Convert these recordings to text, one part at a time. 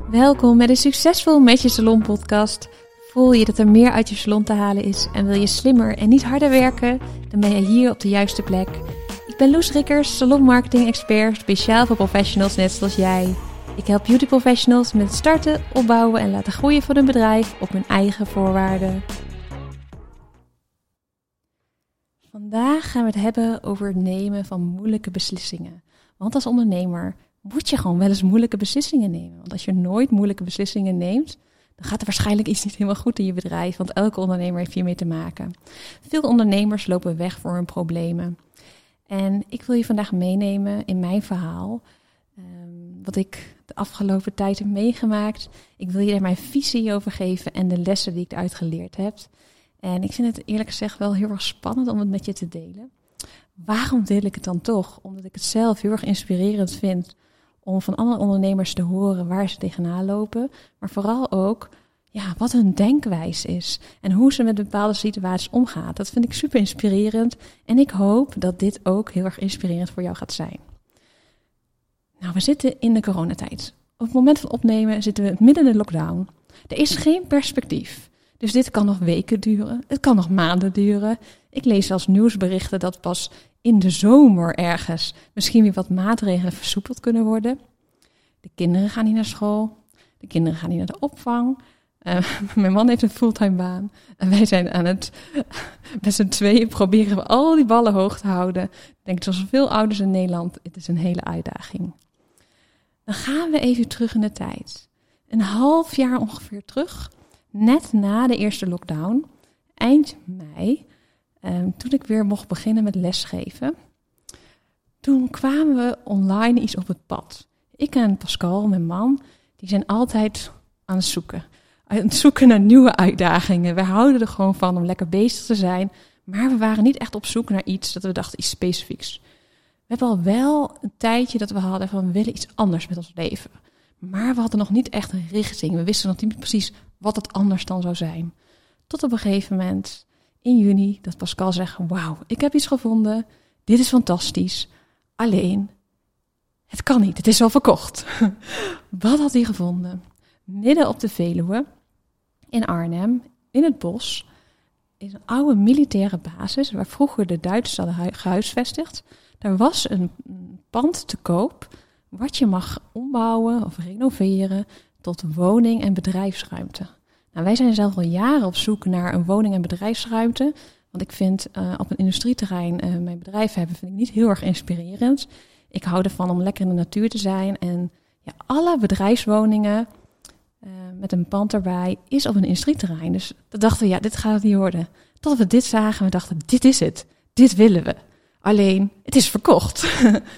Welkom bij de Succesvol met je Salon podcast. Voel je dat er meer uit je salon te halen is en wil je slimmer en niet harder werken? Dan ben je hier op de juiste plek. Ik ben Loes Rikkers, salonmarketing expert, speciaal voor professionals net zoals jij. Ik help beauty professionals met het starten, opbouwen en laten groeien van hun bedrijf op hun eigen voorwaarden. Vandaag gaan we het hebben over het nemen van moeilijke beslissingen. Want als ondernemer moet je gewoon wel eens moeilijke beslissingen nemen. Want als je nooit moeilijke beslissingen neemt, dan gaat er waarschijnlijk iets niet helemaal goed in je bedrijf. Want elke ondernemer heeft hiermee te maken. Veel ondernemers lopen weg voor hun problemen. En ik wil je vandaag meenemen in mijn verhaal. Wat ik de afgelopen tijd heb meegemaakt. Ik wil je er mijn visie over geven en de lessen die ik eruit geleerd heb. En ik vind het eerlijk gezegd wel heel erg spannend om het met je te delen. Waarom deel ik het dan toch? Omdat ik het zelf heel erg inspirerend vind om van andere ondernemers te horen waar ze tegenaan lopen. Maar vooral ook wat hun denkwijze is en hoe ze met bepaalde situaties omgaan. Dat vind ik super inspirerend en ik hoop dat dit ook heel erg inspirerend voor jou gaat zijn. Nou, we zitten in de coronatijd. Op het moment van opnemen zitten we midden in de lockdown. Er is geen perspectief. Dus dit kan nog weken duren. Het kan nog maanden duren. Ik lees zelfs nieuwsberichten dat pas in de zomer ergens misschien weer wat maatregelen versoepeld kunnen worden. De kinderen gaan niet naar school. De kinderen gaan niet naar de opvang. Mijn man heeft een fulltime baan. En wij zijn aan het, met z'n tweeën proberen we al die ballen hoog te houden. Ik denk zoals veel ouders in Nederland, het is een hele uitdaging. Dan gaan we even terug in de tijd. Een half jaar ongeveer terug. Net na de eerste lockdown, eind mei, toen ik weer mocht beginnen met lesgeven, toen kwamen we online iets op het pad. Ik en Pascal, mijn man, die zijn altijd aan het zoeken naar nieuwe uitdagingen. We houden er gewoon van om lekker bezig te zijn, maar we waren niet echt op zoek naar iets dat we dachten iets specifieks. We hebben al wel een tijdje dat we hadden van we willen iets anders met ons leven. Maar we hadden nog niet echt een richting. We wisten nog niet precies wat het anders dan zou zijn. Tot op een gegeven moment, in juni, dat Pascal zegt, wauw, ik heb iets gevonden. Dit is fantastisch. Alleen, het kan niet. Het is al verkocht. Wat had hij gevonden? Midden op de Veluwe, in Arnhem, in het bos, is een oude militaire basis, waar vroeger de Duitsers hadden gehuisvestigd. Daar was een pand te koop, wat je mag ombouwen of renoveren tot woning- en bedrijfsruimte. Nou, wij zijn zelf al jaren op zoek naar een woning- en bedrijfsruimte. Want ik vind op een industrieterrein mijn bedrijf hebben vind ik niet heel erg inspirerend. Ik hou ervan om lekker in de natuur te zijn. En alle bedrijfswoningen met een pand erbij is op een industrieterrein. Dus we dachten dit gaat het niet worden. Tot we dit zagen, we dachten, dit is het. Dit willen we. Alleen, het is verkocht.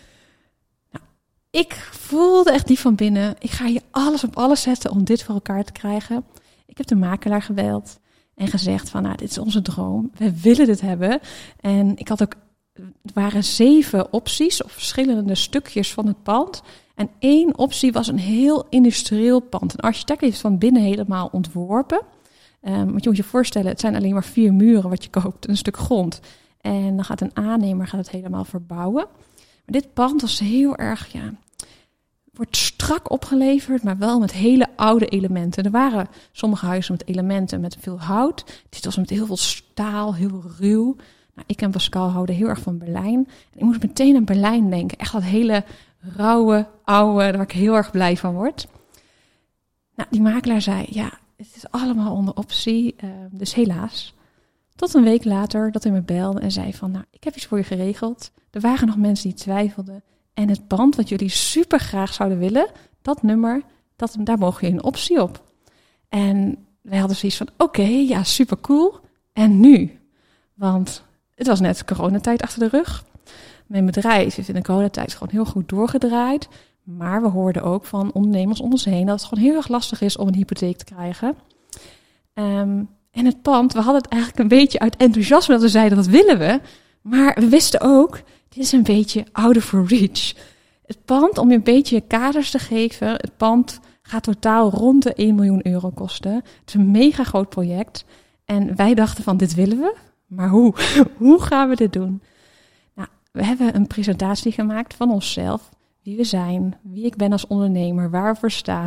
Ik voelde echt diep van binnen, ik ga hier alles op alles zetten om dit voor elkaar te krijgen. Ik heb de makelaar gebeld en gezegd van, dit is onze droom. We willen dit hebben. En ik had ook, het waren 7 opties of verschillende stukjes van het pand. En 1 optie was een heel industrieel pand. Een architect heeft van binnen helemaal ontworpen. Want je moet je voorstellen, het zijn alleen maar 4 muren wat je koopt, een stuk grond. En dan gaat een aannemer het helemaal verbouwen. Maar dit pand was heel erg, wordt strak opgeleverd, maar wel met hele oude elementen. Er waren sommige huizen met elementen met veel hout. Dit was met heel veel staal, heel ruw. Nou, ik en Pascal houden heel erg van Berlijn. En ik moest meteen aan Berlijn denken. Echt dat hele rauwe, oude, waar ik heel erg blij van word. Nou, die makelaar zei, het is allemaal onder optie, dus helaas. Tot een week later dat hij me belde en zei van, ik heb iets voor je geregeld. Er waren nog mensen die twijfelden. En het pand wat jullie super graag zouden willen, dat nummer, daar mogen jullie een optie op. En wij hadden zoiets van, oké, super cool. En nu? Want het was net coronatijd achter de rug. Mijn bedrijf heeft in de coronatijd gewoon heel goed doorgedraaid. Maar we hoorden ook van ondernemers om ons heen dat het gewoon heel erg lastig is om een hypotheek te krijgen. En het pand, we hadden het eigenlijk een beetje uit enthousiasme dat we zeiden, dat willen we. Maar we wisten ook, dit is een beetje out of reach. Het pand, om je een beetje kaders te geven, het pand gaat totaal rond de 1 miljoen euro kosten. Het is een mega groot project. En wij dachten van, dit willen we. Maar hoe? Hoe gaan we dit doen? Nou, we hebben een presentatie gemaakt van onszelf. Wie we zijn, wie ik ben als ondernemer, waar we voor staan.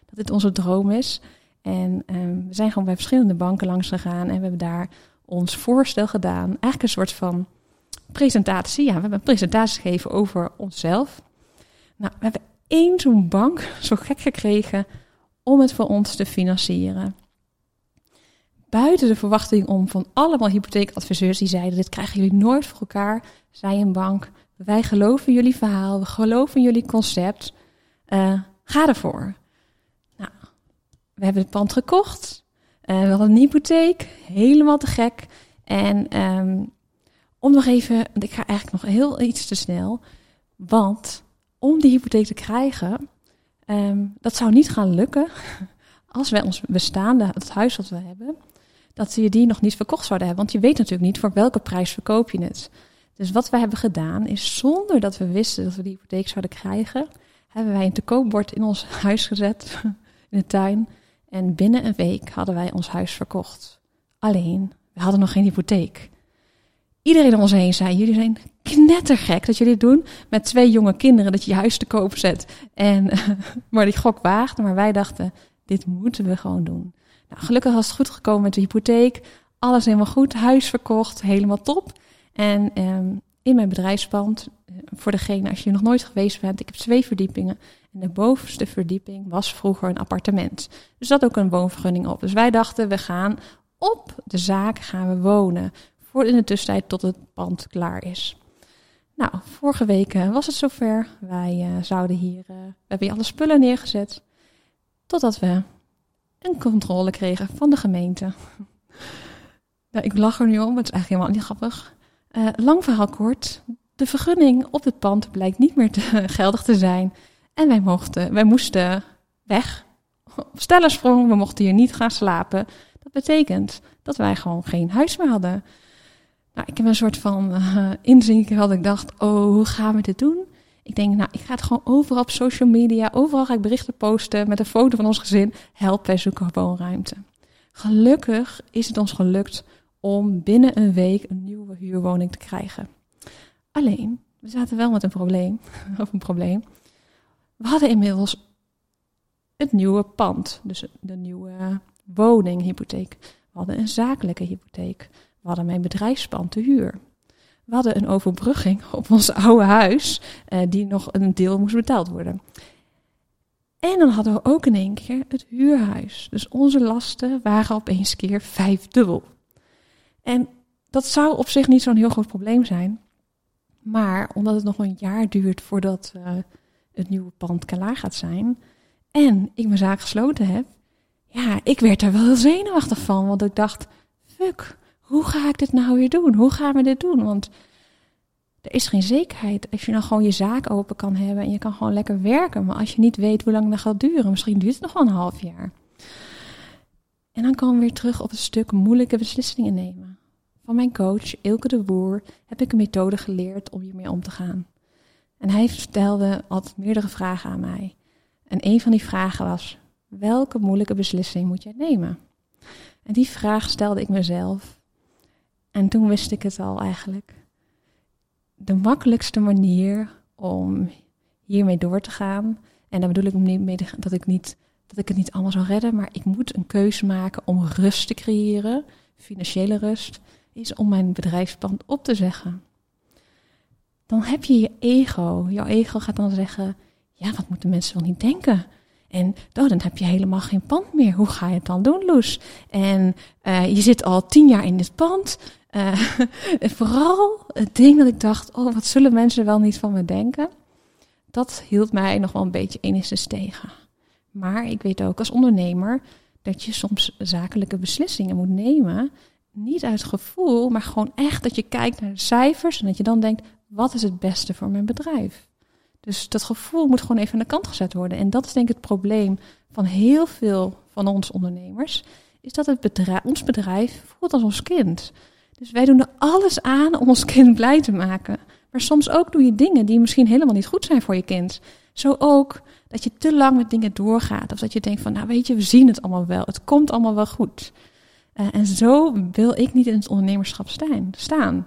dat dit onze droom is. En we zijn gewoon bij verschillende banken langs gegaan en we hebben daar ons voorstel gedaan. Eigenlijk een soort van presentatie. Ja, we hebben een presentatie gegeven over onszelf. Nou, we hebben 1 zo'n bank zo gek gekregen om het voor ons te financieren. Buiten de verwachting om van allemaal hypotheekadviseurs die zeiden, dit krijgen jullie nooit voor elkaar, zei een bank, wij geloven in jullie verhaal, we geloven in jullie concept, ga ervoor. Nou, we hebben het pand gekocht, we hadden een hypotheek, helemaal te gek. En om nog even, want ik ga eigenlijk nog heel iets te snel, want om die hypotheek te krijgen, dat zou niet gaan lukken als wij ons bestaande, het huis wat we hebben, dat je die nog niet verkocht zouden hebben. Want je weet natuurlijk niet voor welke prijs verkoop je het. Dus wat wij hebben gedaan is, zonder dat we wisten dat we die hypotheek zouden krijgen, hebben wij een te koopbord in ons huis gezet, in de tuin. En binnen een week hadden wij ons huis verkocht. Alleen, we hadden nog geen hypotheek. Iedereen om ons heen zei, jullie zijn knettergek dat jullie het doen met 2 jonge kinderen, dat je je huis te koop zet. En maar die gok waagde, maar wij dachten, dit moeten we gewoon doen. Nou, gelukkig was het goed gekomen met de hypotheek. Alles helemaal goed, huis verkocht, helemaal top. En in mijn bedrijfspand, voor degene als je nog nooit geweest bent, ik heb 2 verdiepingen. En de bovenste verdieping was vroeger een appartement. Dus dat ook een woonvergunning op. Dus wij dachten, we gaan op de zaak gaan we wonen. Voor in de tussentijd tot het pand klaar is. Nou, vorige week was het zover. Wij zouden hier, we hebben hier alle spullen neergezet. Totdat we een controle kregen van de gemeente. Nou, ik lach er nu om, het is eigenlijk helemaal niet grappig. Lang verhaal kort, de vergunning op het pand blijkt niet meer geldig te zijn. En wij moesten weg. Stellensprong, we mochten hier niet gaan slapen. Dat betekent dat wij gewoon geen huis meer hadden. Nou, ik heb een soort van inzinking gehad. Ik dacht, hoe gaan we dit doen? Ik denk, nou, ik ga het gewoon overal op social media. Overal ga ik berichten posten met een foto van ons gezin. Help, wij zoeken woonruimte. Gelukkig is het ons gelukt om binnen een week een nieuwe huurwoning te krijgen. Alleen, we zaten wel met een probleem. We hadden inmiddels het nieuwe pand. Dus de nieuwe woninghypotheek. We hadden een zakelijke hypotheek. We hadden mijn bedrijfspand te huur. We hadden een overbrugging op ons oude huis, die nog een deel moest betaald worden. En dan hadden we ook in één keer het huurhuis. Dus onze lasten waren opeens keer 5-dubbel. En dat zou op zich niet zo'n heel groot probleem zijn. Maar omdat het nog een jaar duurt voordat het nieuwe pand klaar gaat zijn, en ik mijn zaak gesloten heb, ja, ik werd er wel heel zenuwachtig van. Want ik dacht, fuck, hoe ga ik dit nou weer doen? Hoe gaan we dit doen? Want er is geen zekerheid. Als je nou gewoon je zaak open kan hebben en je kan gewoon lekker werken. Maar als je niet weet hoe lang dat gaat duren, misschien duurt het nog wel een half jaar. En dan komen we weer terug op het stuk moeilijke beslissingen nemen. Van mijn coach, Ilke de Boer, heb ik een methode geleerd om hiermee om te gaan. En hij stelde altijd meerdere vragen aan mij. En een van die vragen was, welke moeilijke beslissing moet jij nemen? En die vraag stelde ik mezelf. En toen wist ik het al eigenlijk. De makkelijkste manier om hiermee door te gaan. En daar bedoel ik niet mee dat ik het niet allemaal zou redden. Maar ik moet een keuze maken om rust te creëren. Financiële rust. Is om mijn bedrijfspand op te zeggen. Dan heb je je ego. Jouw ego gaat dan zeggen, ja, wat moeten mensen wel niet denken? En dan heb je helemaal geen pand meer. Hoe ga je het dan doen, Loes? En je zit al 10 jaar in dit pand. En vooral het ding dat ik dacht, wat zullen mensen wel niet van me denken? Dat hield mij nog wel een beetje enigszins tegen. Maar ik weet ook als ondernemer dat je soms zakelijke beslissingen moet nemen. Niet uit gevoel, maar gewoon echt dat je kijkt naar de cijfers en dat je dan denkt, wat is het beste voor mijn bedrijf? Dus dat gevoel moet gewoon even aan de kant gezet worden. En dat is denk ik het probleem van heel veel van ons ondernemers. Is dat ons bedrijf voelt als ons kind. Dus wij doen er alles aan om ons kind blij te maken. Maar soms ook doe je dingen die misschien helemaal niet goed zijn voor je kind. Zo ook dat je te lang met dingen doorgaat. Of dat je denkt van, nou weet je, we zien het allemaal wel. Het komt allemaal wel goed. En zo wil ik niet in het ondernemerschap staan.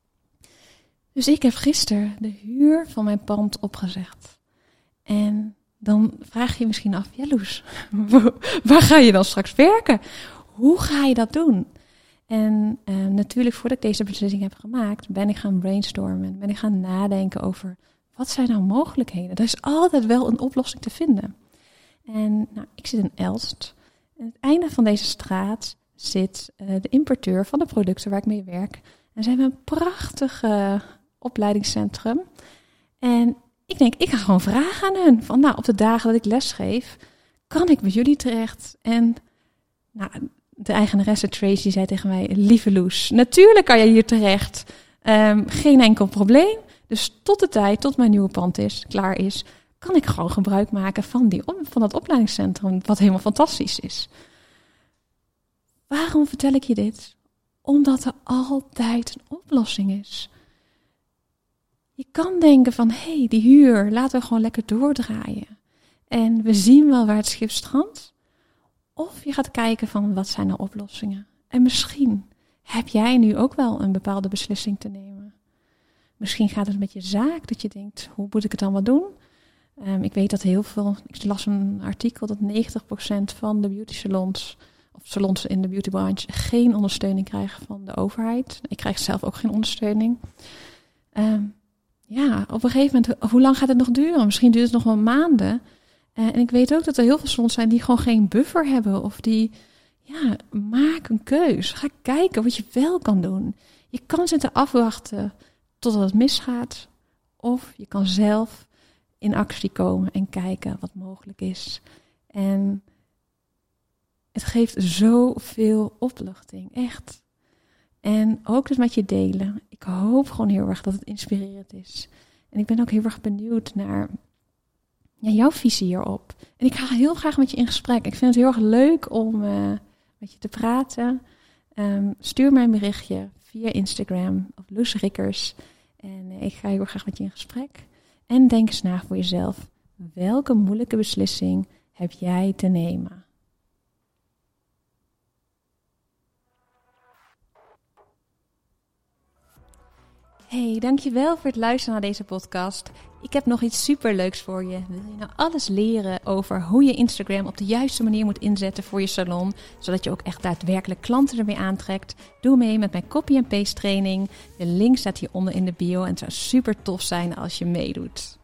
Dus ik heb gisteren de huur van mijn pand opgezegd. En dan vraag je je misschien af, ja Loes, waar ga je dan straks werken? Hoe ga je dat doen? En natuurlijk, voordat ik deze beslissing heb gemaakt, ben ik gaan brainstormen. Ben ik gaan nadenken over, wat zijn nou mogelijkheden? Er is altijd wel een oplossing te vinden. En ik zit in Elst. Aan het einde van deze straat zit de importeur van de producten waar ik mee werk. En ze hebben een prachtig opleidingscentrum. En ik denk, ik ga gewoon vragen aan hun. Van, op de dagen dat ik lesgeef, kan ik bij jullie terecht? En de eigenaresse Tracy zei tegen mij, lieve Loes, natuurlijk kan je hier terecht. Geen enkel probleem. Dus tot de tijd, tot mijn nieuwe pand klaar is, kan ik gewoon gebruik maken van dat opleidingscentrum, wat helemaal fantastisch is. Waarom vertel ik je dit? Omdat er altijd een oplossing is. Je kan denken van, die huur, laten we gewoon lekker doordraaien. En we zien wel waar het schip strandt. Of je gaat kijken van, wat zijn de oplossingen? En misschien heb jij nu ook wel een bepaalde beslissing te nemen. Misschien gaat het met je zaak, dat je denkt, hoe moet ik het allemaal doen? Ik weet dat ik las een artikel dat 90% van de beauty salons, of salons in de beautybranche, geen ondersteuning krijgen van de overheid. Ik krijg zelf ook geen ondersteuning. Op een gegeven moment, hoe lang gaat het nog duren? Misschien duurt het nog wel maanden. En ik weet ook dat er heel veel salons zijn die gewoon geen buffer hebben. Of die, maak een keus. Ga kijken wat je wel kan doen. Je kan zitten afwachten totdat het misgaat. Of je kan zelf in actie komen en kijken wat mogelijk is. En het geeft zoveel opluchting, echt. En ook dus met je delen. Ik hoop gewoon heel erg dat het inspirerend is. En ik ben ook heel erg benieuwd naar jouw visie hierop. En ik ga heel graag met je in gesprek. Ik vind het heel erg leuk om met je te praten. Stuur mij een berichtje via Instagram of Loes Rickers. En ik ga heel graag met je in gesprek. En denk eens na voor jezelf. Welke moeilijke beslissing heb jij te nemen? Hey, dankjewel voor het luisteren naar deze podcast. Ik heb nog iets superleuks voor je. Wil je nou alles leren over hoe je Instagram op de juiste manier moet inzetten voor je salon, zodat je ook echt daadwerkelijk klanten ermee aantrekt? Doe mee met mijn copy and paste training. De link staat hieronder in de bio en het zou super tof zijn als je meedoet.